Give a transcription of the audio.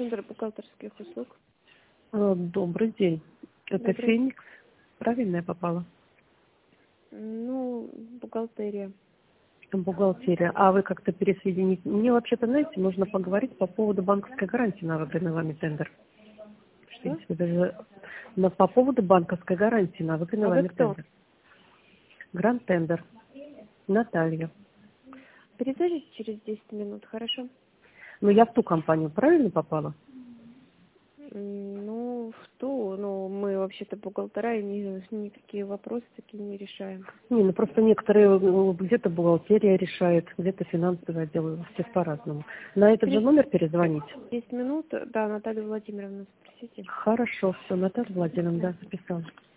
Центр бухгалтерских услуг. Добрый день. Это Добрый. Феникс. Правильно я попала? Ну, бухгалтерия. Бухгалтерия. А вы как-то пересоедините? Мне вообще-то, знаете, нужно поговорить по поводу банковской гарантии на выданный вами тендер. В Что? принципе, даже по поводу банковской гарантии на выданный А вы вами кто? тендер. Гранд тендер. Наталья. Перезвоните через 10 минут, хорошо? Ну, я в ту компанию правильно попала? Ну, в ту, ну, мы вообще-то бухгалтера и никакие вопросы такие не решаем. Не, ну просто некоторые, где-то бухгалтерия решает, где-то финансовый отдел, все по-разному. На этот же Через номер перезвонить? 10 минут, да, Наталью Владимировну спросите. Хорошо, все, Наталья Владимировна, да, записала.